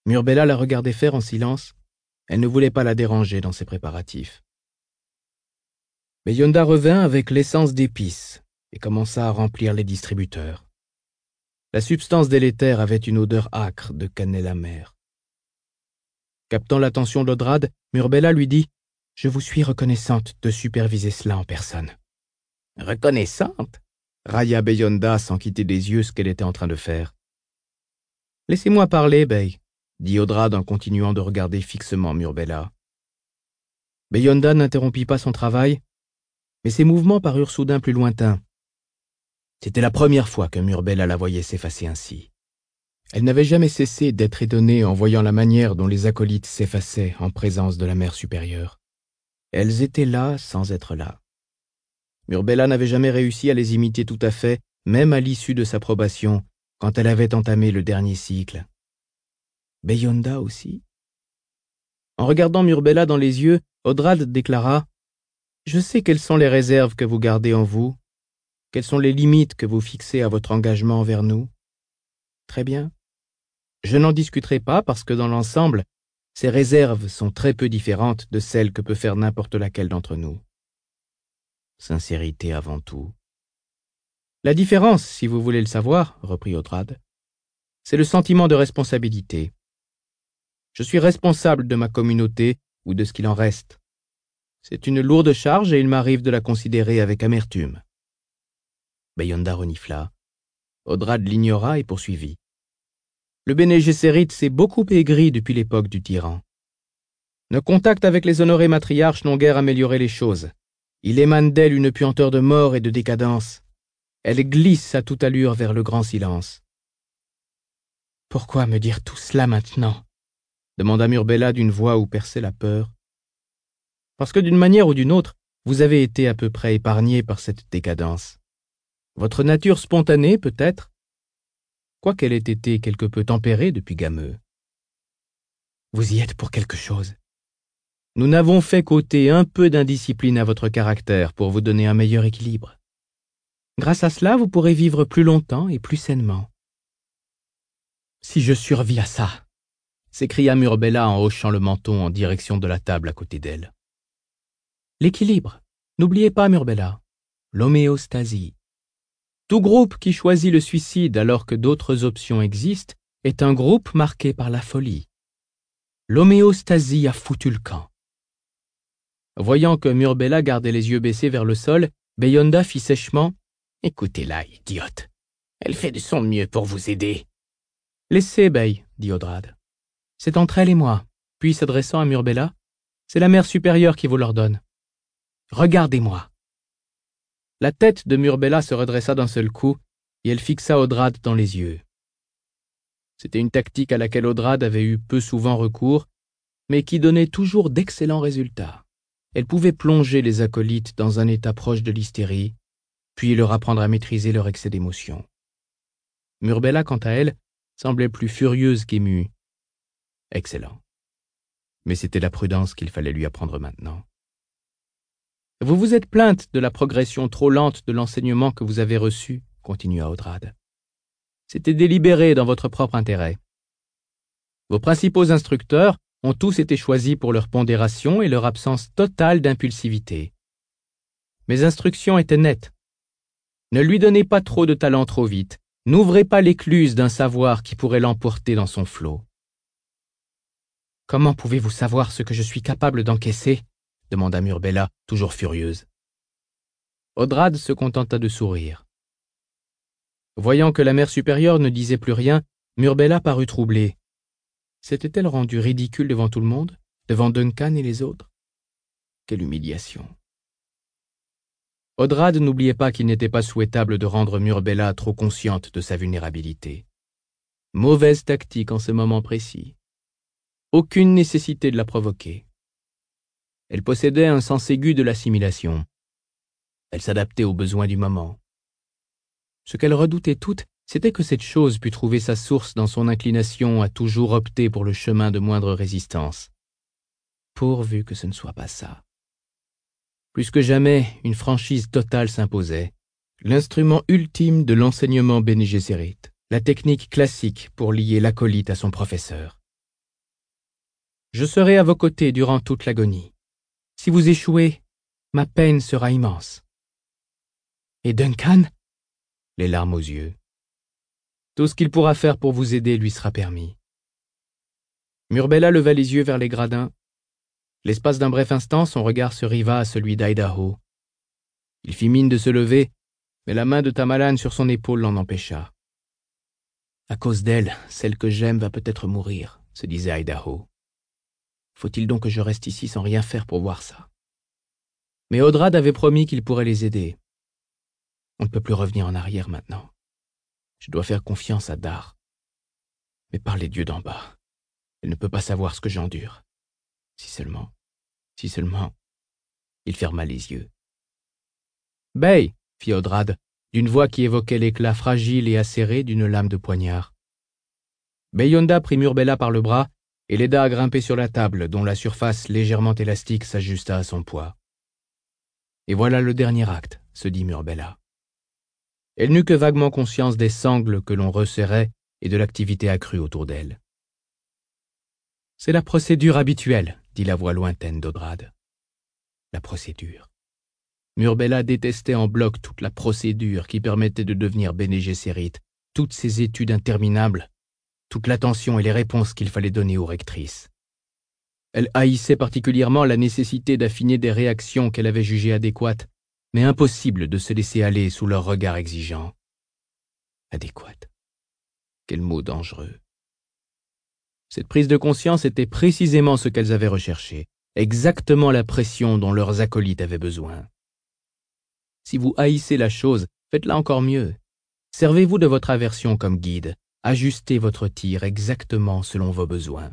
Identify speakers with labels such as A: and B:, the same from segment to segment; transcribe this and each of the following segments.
A: Murbella la regardait faire en silence. Elle ne voulait pas la déranger dans ses préparatifs. Beyonda revint avec l'essence d'épices et commença à remplir les distributeurs. La substance délétère avait une odeur âcre de cannelle amère. Captant l'attention d'Odrad, Murbella lui dit « Je vous suis reconnaissante de superviser cela en personne. » « Reconnaissante ?» railla Beyonda sans quitter des yeux ce qu'elle était en train de faire. « Laissez-moi parler, Bey, » dit Odrad en continuant de regarder fixement Murbella. Beyonda n'interrompit pas son travail, mais ses mouvements parurent soudain plus lointains. C'était la première fois que Murbella la voyait s'effacer ainsi. Elle n'avait jamais cessé d'être étonnée en voyant la manière dont les acolytes s'effaçaient en présence de la mère supérieure. Elles étaient là sans être là. Murbella n'avait jamais réussi à les imiter tout à fait, même à l'issue de sa probation, quand elle avait entamé le dernier cycle. Beyonda aussi. En regardant Murbella dans les yeux, Odrad déclara « Je sais quelles sont les réserves que vous gardez en vous, quelles sont les limites que vous fixez à votre engagement envers nous. Très bien. Je n'en discuterai pas parce que dans l'ensemble, ces réserves sont très peu différentes de celles que peut faire n'importe laquelle d'entre nous. Sincérité avant tout. La différence, si vous voulez le savoir, reprit Odrad, c'est le sentiment de responsabilité. Je suis responsable de ma communauté ou de ce qu'il en reste. C'est une lourde charge et il m'arrive de la considérer avec amertume. Beyonda renifla. Odrad l'ignora et poursuivit. Le Bene Gesserit s'est beaucoup aigri depuis l'époque du tyran. Nos contacts avec les honorés matriarches n'ont guère amélioré les choses. Il émane d'elle une puanteur de mort et de décadence. Elle glisse à toute allure vers le grand silence. « Pourquoi me dire tout cela maintenant ?» demanda Murbella d'une voix où perçait la peur. « Parce que d'une manière ou d'une autre, vous avez été à peu près épargné par cette décadence. Votre nature spontanée, peut-être, quoiqu'elle ait été quelque peu tempérée depuis Gameux. Vous y êtes pour quelque chose. Nous n'avons fait qu'ôter un peu d'indiscipline à votre caractère pour vous donner un meilleur équilibre. Grâce à cela, vous pourrez vivre plus longtemps et plus sainement. »« Si je survis à ça !» s'écria Murbella en hochant le menton en direction de la table à côté d'elle. « L'équilibre. N'oubliez pas, Murbella. L'homéostasie. Tout groupe qui choisit le suicide alors que d'autres options existent est un groupe marqué par la folie. L'homéostasie a foutu le camp. » Voyant que Murbella gardait les yeux baissés vers le sol, Beyonda fit sèchement « Écoutez-la, idiote. Elle fait de son mieux pour vous aider. »« Laissez, Bey, » dit Odrad. « C'est entre elle et moi. » Puis s'adressant à Murbella, « C'est la mère supérieure qui vous l'ordonne. Regardez-moi. » La tête de Murbella se redressa d'un seul coup et elle fixa Odrad dans les yeux. C'était une tactique à laquelle Odrad avait eu peu souvent recours, mais qui donnait toujours d'excellents résultats. Elle pouvait plonger les acolytes dans un état proche de l'hystérie, puis leur apprendre à maîtriser leur excès d'émotion. Murbella, quant à elle, semblait plus furieuse qu'émue. Excellent. Mais c'était la prudence qu'il fallait lui apprendre maintenant. « Vous vous êtes plainte de la progression trop lente de l'enseignement que vous avez reçu, » continua Odrad. « C'était délibéré dans votre propre intérêt. Vos principaux instructeurs ont tous été choisis pour leur pondération et leur absence totale d'impulsivité. Mes instructions étaient nettes. Ne lui donnez pas trop de talent trop vite. N'ouvrez pas l'écluse d'un savoir qui pourrait l'emporter dans son flot. »« Comment pouvez-vous savoir ce que je suis capable d'encaisser ?» demanda Murbella, toujours furieuse. Odrad se contenta de sourire. Voyant que la mère supérieure ne disait plus rien, Murbella parut troublée. S'était-elle rendue ridicule devant tout le monde, devant Duncan et les autres? Quelle humiliation! Odrad n'oubliait pas qu'il n'était pas souhaitable de rendre Murbella trop consciente de sa vulnérabilité. Mauvaise tactique en ce moment précis. Aucune nécessité de la provoquer. Elle possédait un sens aigu de l'assimilation. Elle s'adaptait aux besoins du moment. Ce qu'elle redoutait toutes, c'était que cette chose pût trouver sa source dans son inclination à toujours opter pour le chemin de moindre résistance. Pourvu que ce ne soit pas ça. Plus que jamais, une franchise totale s'imposait. L'instrument ultime de l'enseignement Bene Gesserit, la technique classique pour lier l'acolyte à son professeur. Je serai à vos côtés durant toute l'agonie. Si vous échouez, ma peine sera immense. Et Duncan? Les larmes aux yeux. Tout ce qu'il pourra faire pour vous aider lui sera permis. Murbella leva les yeux vers les gradins. L'espace d'un bref instant, son regard se riva à celui d'Idaho. Il fit mine de se lever, mais la main de Tamerlane sur son épaule l'en empêcha. À cause d'elle, celle que j'aime va peut-être mourir, se disait Idaho. Faut-il donc que je reste ici sans rien faire pour voir ça? Mais Odrad avait promis qu'il pourrait les aider. On ne peut plus revenir en arrière maintenant. Je dois faire confiance à Dar. Mais par les dieux d'en bas, elle ne peut pas savoir ce que j'endure. Si seulement... Il ferma les yeux. « Bey !» fit Odrad, d'une voix qui évoquait l'éclat fragile et acéré d'une lame de poignard. Beyonda prit Murbella par le bras et l'aida à grimper sur la table, dont la surface légèrement élastique s'ajusta à son poids. « Et voilà le dernier acte, » se dit Murbella. Elle n'eut que vaguement conscience des sangles que l'on resserrait et de l'activité accrue autour d'elle. « C'est la procédure habituelle, » dit la voix lointaine d'Odrad. La procédure. Murbella détestait en bloc toute la procédure qui permettait de devenir Bene Gesserit, toutes ces études interminables, toute l'attention et les réponses qu'il fallait donner aux rectrices. Elle haïssait particulièrement la nécessité d'affiner des réactions qu'elle avait jugées adéquates, mais impossible de se laisser aller sous leur regard exigeant. Adéquate. Quel mot dangereux. Cette prise de conscience était précisément ce qu'elles avaient recherché, exactement la pression dont leurs acolytes avaient besoin. Si vous haïssez la chose, faites-la encore mieux. Servez-vous de votre aversion comme guide. Ajustez votre tir exactement selon vos besoins.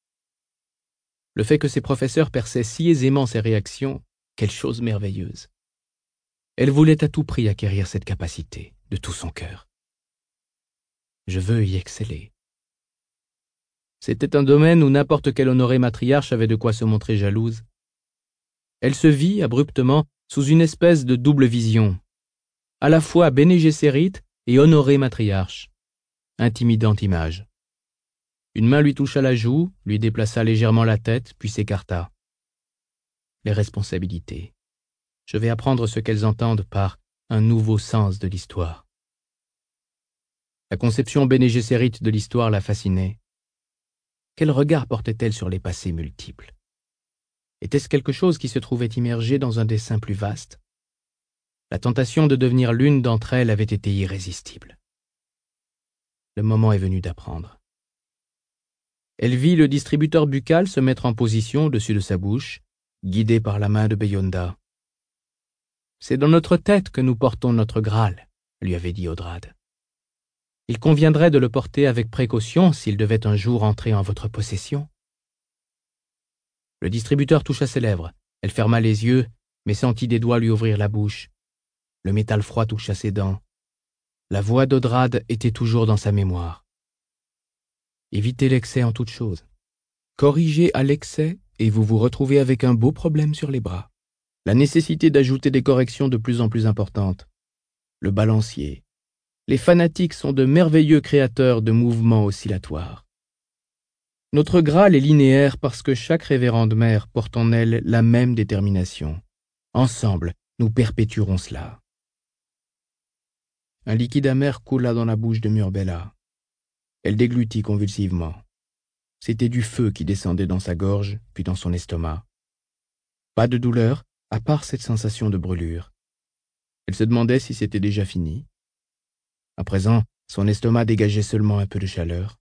A: Le fait que ses professeurs perçaient si aisément ses réactions, quelle chose merveilleuse. Elle voulait à tout prix acquérir cette capacité, de tout son cœur. Je veux y exceller. C'était un domaine où n'importe quelle honorée matriarche avait de quoi se montrer jalouse. Elle se vit, abruptement, sous une espèce de double vision, à la fois Bene Gesserit et honorée matriarche. Intimidante image. Une main lui toucha la joue, lui déplaça légèrement la tête, puis s'écarta. Les responsabilités. Je vais apprendre ce qu'elles entendent par un nouveau sens de l'histoire. La conception Bene Gesserit de l'histoire la fascinait. Quel regard portait-elle sur les passés multiples? Était-ce quelque chose qui se trouvait immergé dans un dessein plus vaste? La tentation de devenir l'une d'entre elles avait été irrésistible. Le moment est venu d'apprendre. Elle vit le distributeur buccal se mettre en position au-dessus de sa bouche, guidé par la main de Beyonda. « C'est dans notre tête que nous portons notre Graal », lui avait dit Odrad. « Il conviendrait de le porter avec précaution s'il devait un jour entrer en votre possession. » Le distributeur toucha ses lèvres. Elle ferma les yeux, mais sentit des doigts lui ouvrir la bouche. Le métal froid toucha ses dents. La voix d'Odrad était toujours dans sa mémoire. Évitez l'excès en toute chose. Corrigez à l'excès et vous vous retrouvez avec un beau problème sur les bras. La nécessité d'ajouter des corrections de plus en plus importantes. Le balancier. Les fanatiques sont de merveilleux créateurs de mouvements oscillatoires. Notre Graal est linéaire parce que chaque révérende mère porte en elle la même détermination. Ensemble, nous perpétuerons cela. Un liquide amer coula dans la bouche de Murbella. Elle déglutit convulsivement. C'était du feu qui descendait dans sa gorge, puis dans son estomac. Pas de douleur, à part cette sensation de brûlure. Elle se demandait si c'était déjà fini. À présent, son estomac dégageait seulement un peu de chaleur.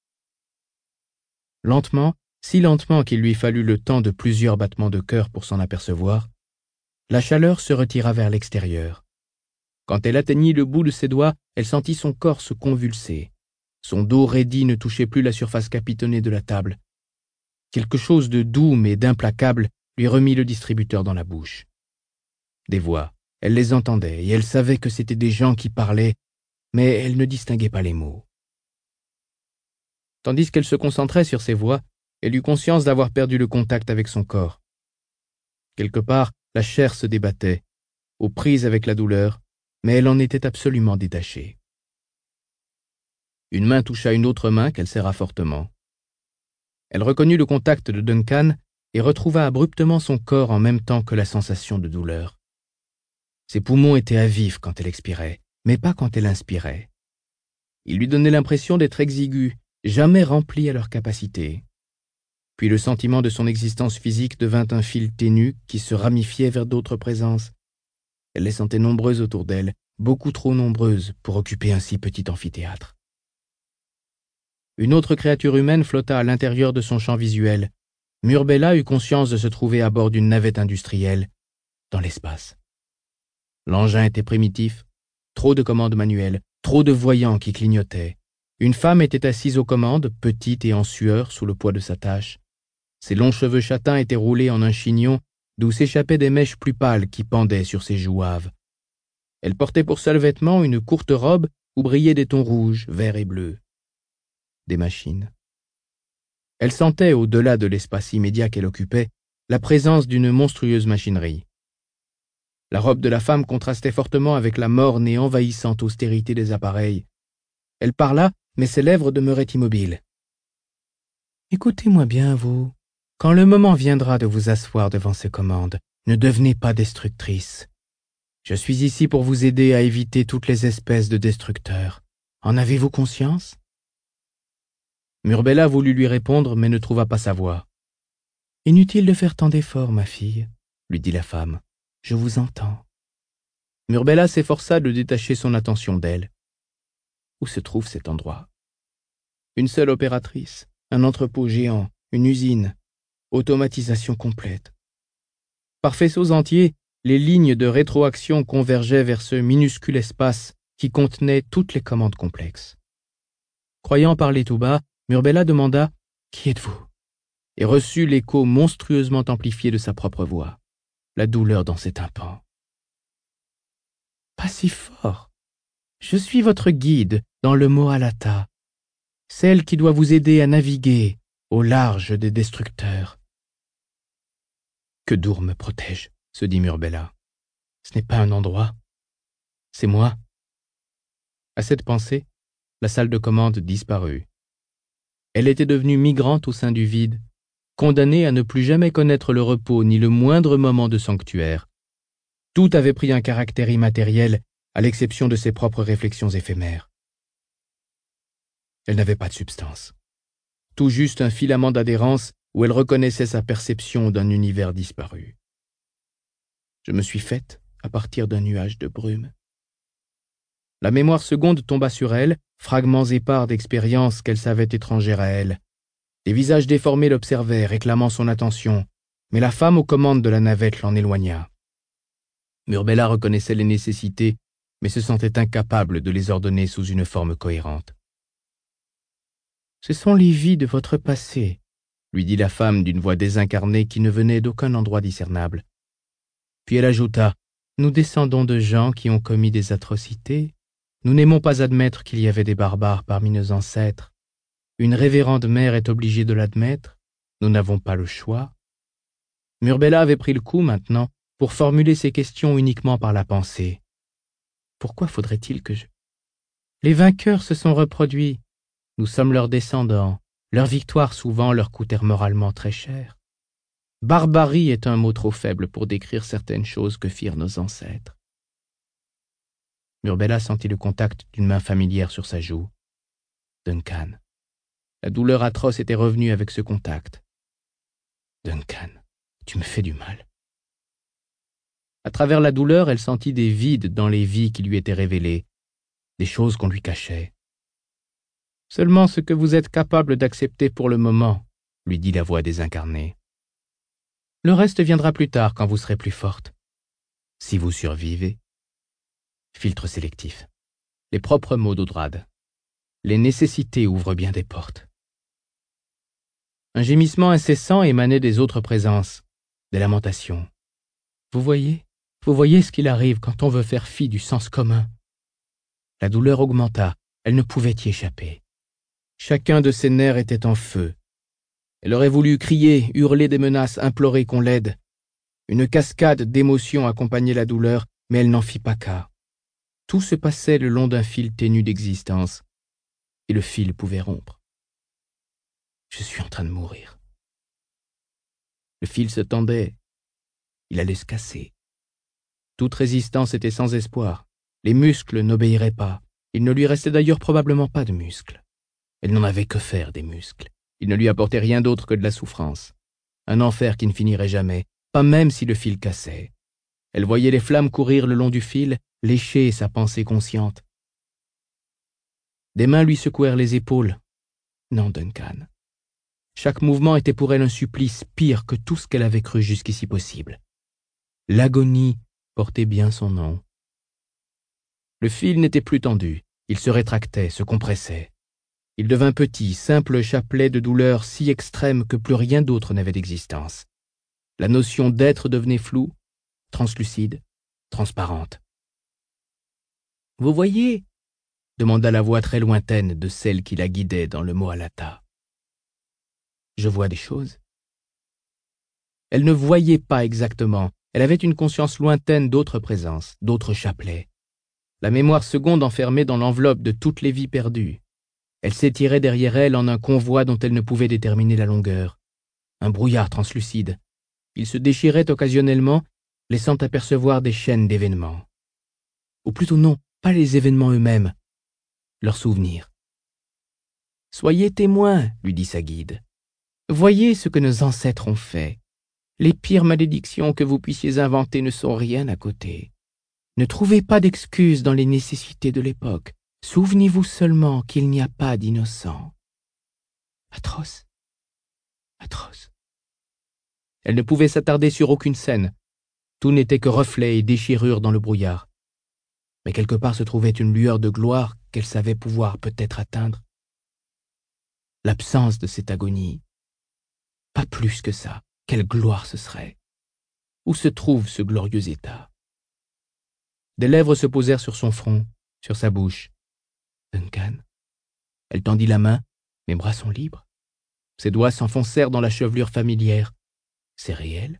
A: Lentement, si lentement qu'il lui fallut le temps de plusieurs battements de cœur pour s'en apercevoir, la chaleur se retira vers l'extérieur. Quand elle atteignit le bout de ses doigts, elle sentit son corps se convulser. Son dos raidi ne touchait plus la surface capitonnée de la table. Quelque chose de doux mais d'implacable lui remit le distributeur dans la bouche. Des voix, elle les entendait et elle savait que c'étaient des gens qui parlaient, mais elle ne distinguait pas les mots. Tandis qu'elle se concentrait sur ces voix, elle eut conscience d'avoir perdu le contact avec son corps. Quelque part, la chair se débattait, aux prises avec la douleur, mais elle en était absolument détachée. Une main toucha une autre main qu'elle serra fortement. Elle reconnut le contact de Duncan et retrouva abruptement son corps en même temps que la sensation de douleur. Ses poumons étaient à vif quand elle expirait, mais pas quand elle inspirait. Il lui donnait l'impression d'être exigu, jamais rempli à leur capacité. Puis le sentiment de son existence physique devint un fil ténu qui se ramifiait vers d'autres présences. Elle les sentait nombreuses autour d'elle, beaucoup trop nombreuses pour occuper un si petit amphithéâtre. Une autre créature humaine flotta à l'intérieur de son champ visuel. Murbella eut conscience de se trouver à bord d'une navette industrielle, dans l'espace. L'engin était primitif, trop de commandes manuelles, trop de voyants qui clignotaient. Une femme était assise aux commandes, petite et en sueur sous le poids de sa tâche. Ses longs cheveux châtains étaient roulés en un chignon d'où s'échappaient des mèches plus pâles qui pendaient sur ses joues hâves. Elle portait pour seul vêtement une courte robe où brillaient des tons rouges, verts et bleus. Des machines. Elle sentait, au-delà de l'espace immédiat qu'elle occupait, la présence d'une monstrueuse machinerie. La robe de la femme contrastait fortement avec la morne et envahissante austérité des appareils. Elle parla, mais ses lèvres demeuraient immobiles. « Écoutez-moi bien, vous. Quand le moment viendra de vous asseoir devant ces commandes, ne devenez pas destructrice. Je suis ici pour vous aider à éviter toutes les espèces de destructeurs. En avez-vous conscience ?» Murbella voulut lui répondre, mais ne trouva pas sa voix. « Inutile de faire tant d'efforts, ma fille, » lui dit la femme. « Je vous entends. » Murbella s'efforça de détacher son attention d'elle. Où se trouve cet endroit? Une seule opératrice, un entrepôt géant, une usine, automatisation complète. Par faisceaux entiers, les lignes de rétroaction convergeaient vers ce minuscule espace qui contenait toutes les commandes complexes. Croyant parler tout bas, Murbella demanda « Qui êtes-vous » et reçut l'écho monstrueusement amplifié de sa propre voix, la douleur dans ses tympans. « Pas si fort. Je suis votre guide dans le Mohalata, celle qui doit vous aider à naviguer au large des destructeurs. » « Que Dour me protège, » se dit Murbella. « Ce n'est pas un endroit, c'est moi. » À cette pensée, la salle de commande disparut. Elle était devenue migrante au sein du vide, condamnée à ne plus jamais connaître le repos ni le moindre moment de sanctuaire. Tout avait pris un caractère immatériel, à l'exception de ses propres réflexions éphémères. Elle n'avait pas de substance. Tout juste un filament d'adhérence où elle reconnaissait sa perception d'un univers disparu. Je me suis faite à partir d'un nuage de brume. La mémoire seconde tomba sur elle, fragments épars d'expériences qu'elle savait étrangères à elle. Des visages déformés l'observaient, réclamant son attention, mais la femme aux commandes de la navette l'en éloigna. Murbella reconnaissait les nécessités, mais se sentait incapable de les ordonner sous une forme cohérente. « Ce sont les vies de votre passé, » lui dit la femme d'une voix désincarnée qui ne venait d'aucun endroit discernable. Puis elle ajouta, « Nous descendons de gens qui ont commis des atrocités. Nous n'aimons pas admettre qu'il y avait des barbares parmi nos ancêtres. Une révérende mère est obligée de l'admettre. Nous n'avons pas le choix. » Murbella avait pris le coup maintenant pour formuler ses questions uniquement par la pensée. Pourquoi faudrait-il que je... Les vainqueurs se sont reproduits. Nous sommes leurs descendants. Leurs victoires souvent leur coûtèrent moralement très cher. Barbarie est un mot trop faible pour décrire certaines choses que firent nos ancêtres. Murbella sentit le contact d'une main familière sur sa joue. Duncan. La douleur atroce était revenue avec ce contact. Duncan, tu me fais du mal. À travers la douleur, elle sentit des vides dans les vies qui lui étaient révélées, des choses qu'on lui cachait. Seulement ce que vous êtes capable d'accepter pour le moment, lui dit la voix désincarnée. Le reste viendra plus tard quand vous serez plus forte. Si vous survivez. Filtre sélectif. Les propres mots d'Audrade. Les nécessités ouvrent bien des portes. Un gémissement incessant émanait des autres présences, des lamentations. Vous voyez ce qu'il arrive quand on veut faire fi du sens commun. La douleur augmenta, elle ne pouvait y échapper. Chacun de ses nerfs était en feu. Elle aurait voulu crier, hurler des menaces, implorer qu'on l'aide. Une cascade d'émotions accompagnait la douleur, mais elle n'en fit pas cas. Tout se passait le long d'un fil ténu d'existence, et le fil pouvait rompre. Je suis en train de mourir. Le fil se tendait. Il allait se casser. Toute résistance était sans espoir. Les muscles n'obéiraient pas. Il ne lui restait d'ailleurs probablement pas de muscles. Elle n'en avait que faire des muscles. Ils ne lui apportaient rien d'autre que de la souffrance. Un enfer qui ne finirait jamais, pas même si le fil cassait. Elle voyait les flammes courir le long du fil, lécher sa pensée consciente. Des mains lui secouèrent les épaules. Non, Duncan. Chaque mouvement était pour elle un supplice pire que tout ce qu'elle avait cru jusqu'ici possible. L'agonie portait bien son nom. Le fil n'était plus tendu. Il se rétractait, se compressait. Il devint petit, simple chapelet de douleur si extrême que plus rien d'autre n'avait d'existence. La notion d'être devenait floue, translucide, transparente. « Vous voyez ?» demanda la voix très lointaine de celle qui la guidait dans le Mohalata. « Je vois des choses. » Elle ne voyait pas exactement. Elle avait une conscience lointaine d'autres présences, d'autres chapelets. La mémoire seconde enfermée dans l'enveloppe de toutes les vies perdues. Elle s'étirait derrière elle en un convoi dont elle ne pouvait déterminer la longueur. Un brouillard translucide. Il se déchirait occasionnellement, laissant apercevoir des chaînes d'événements. Ou plutôt non, pas les événements eux-mêmes, leurs souvenirs. « Soyez témoin, lui dit sa guide. Voyez ce que nos ancêtres ont fait. Les pires malédictions que vous puissiez inventer ne sont rien à côté. Ne trouvez pas d'excuses dans les nécessités de l'époque. Souvenez-vous seulement qu'il n'y a pas d'innocents. Atroce. Atroce. » Elle ne pouvait s'attarder sur aucune scène. Tout n'était que reflets et déchirures dans le brouillard. Mais quelque part se trouvait une lueur de gloire qu'elle savait pouvoir peut-être atteindre. L'absence de cette agonie. Pas plus que ça. Quelle gloire ce serait. Où se trouve ce glorieux état? Des lèvres se posèrent sur son front, sur sa bouche. Duncan. Elle tendit la main. Mes bras sont libres. Ses doigts s'enfoncèrent dans la chevelure familière. C'est réel.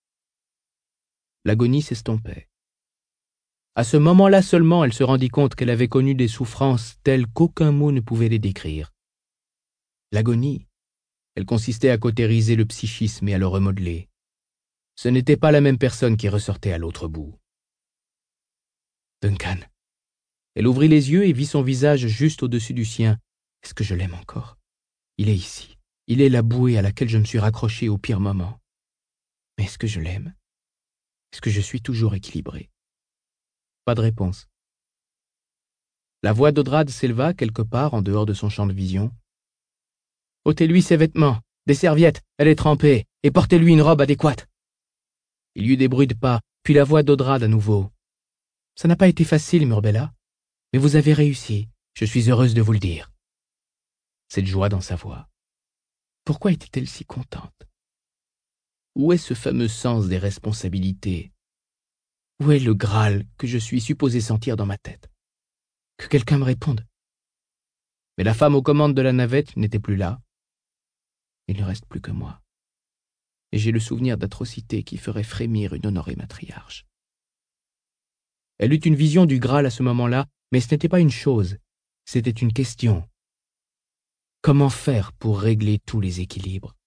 A: L'agonie s'estompait. À ce moment-là seulement, elle se rendit compte qu'elle avait connu des souffrances telles qu'aucun mot ne pouvait les décrire. L'agonie, elle consistait à cautériser le psychisme et à le remodeler. Ce n'était pas la même personne qui ressortait à l'autre bout. Duncan. Elle ouvrit les yeux et vit son visage juste au-dessus du sien. Est-ce que je l'aime encore? Il est ici. Il est la bouée à laquelle je me suis raccroché au pire moment. Mais est-ce que je l'aime? Est-ce que je suis toujours équilibré? Pas de réponse. La voix d'Odrad s'éleva quelque part en dehors de son champ de vision. « Ôtez-lui ses vêtements, des serviettes, elle est trempée, et portez-lui une robe adéquate. » Il y eut des bruits de pas, puis la voix d'Odrad à nouveau. « Ça n'a pas été facile, Murbella, mais vous avez réussi, je suis heureuse de vous le dire. » Cette joie dans sa voix. Pourquoi était-elle si contente? Où est ce fameux sens des responsabilités? Où est le Graal que je suis supposé sentir dans ma tête? Que quelqu'un me réponde. Mais la femme aux commandes de la navette n'était plus là. Il ne reste plus que moi. Et j'ai le souvenir d'atrocités qui feraient frémir une honorée matriarche. Elle eut une vision du Graal à ce moment-là, mais ce n'était pas une chose, c'était une question. Comment faire pour régler tous les équilibres?